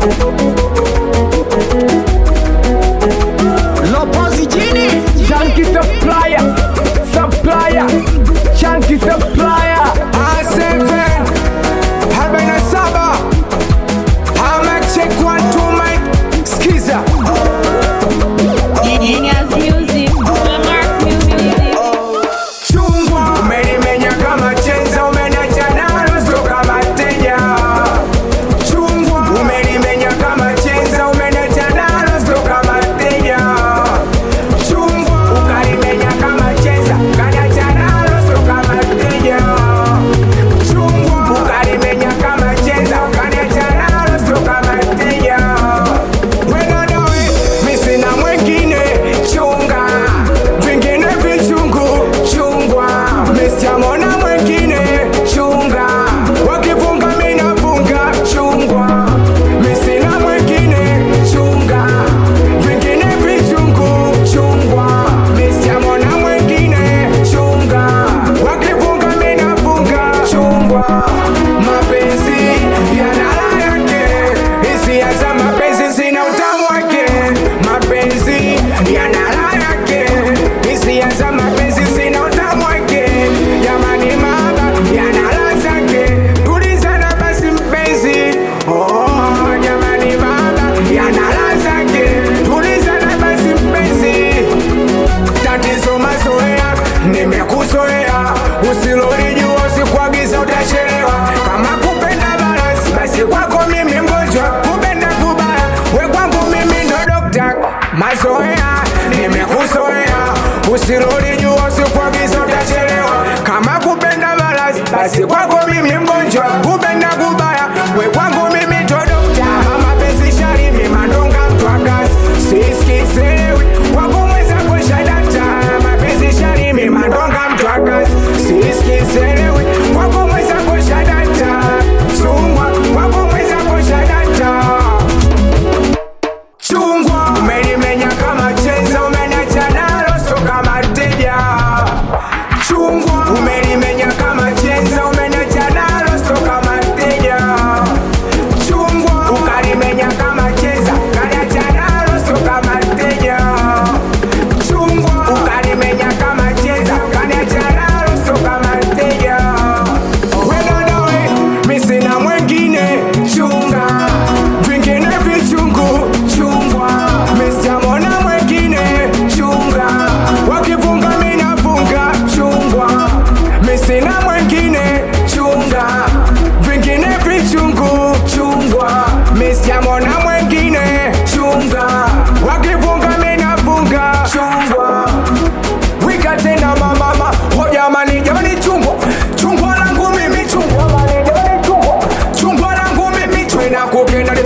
Lopozi jini Chunky supplier Chunky supplier A7 47 Hamachekwa tumai Skiza Genius Music, Mark Music. Chungwa umenimenya kama chenza umeniacha nalo sio kama teja. Chungwa umenimenya kama chenza umeniacha nalo sio kama teja. Chungwa ukalimenya kama chenza kaniacha nalo sio kama teja. Chungwa ukalimenya kama chenza kaniacha nalo sio kama teja. Wewe nawe mimi sina mwingine chunga vingine vichungu chungwa mesiamona mwingine chunga wakifunga mina funga chungwa mesina mwingine chunga vingine vichungu chungwa mesiamona mwingine chunga wakifunga mina funga chungwa mapenzi yanala yake hisia za mapenzi zina utamu wake mapenzi yanala yake hisia za mapenzi zina utamu wake jamani mama yanala zake tulizana basi mpenzi oh jamani mama yanala zake tulizana basi mpenzi tatizo mazoea nimekuzoea usilolijua usikuagiza utachelewa kama kupenda balance basi kwako mimi mgonjwa kupenda kubaya we kwangu mimi ndo dokta mazoea nimekuzoea usilolijua usikuagiza utachelewa kama kupenda balance basi kwako mimi mgonjwa kupenda kubaya we kwangu mimi ndo dokta mapenzi shari mimi mandonga mtu akasi sisikizelewi kwako mweza kusha dakta mapenzi shari mimi mandonga mtu akasi sisikizelewi kwako mweza kusha dakta chungwa kwako mweza kusha dakta chungwa umenimenya kama chenza umeniacha nalo sio kama teja chungwa umenimenya kama chenza umeniacha nalo sio kama teja chungwa ukalimenya kama chenza kaniacha nalo sio kama teja chungwa ukalimenya kama chenza kaniacha nalo sio kama teja wewe nawe mimi sina mwingine chunga vingine vichungu chungwa mesiamona mwingine chunga wakifunga mina funga chungwa mesina mwingine chunga vingine vichungu chungwa mesiamona mwingine chunga wakifunga mina funga chungwa wika tena mamama ho jamani jamani chungwa langu mimi chungwa langu mimi chungwa na kukenda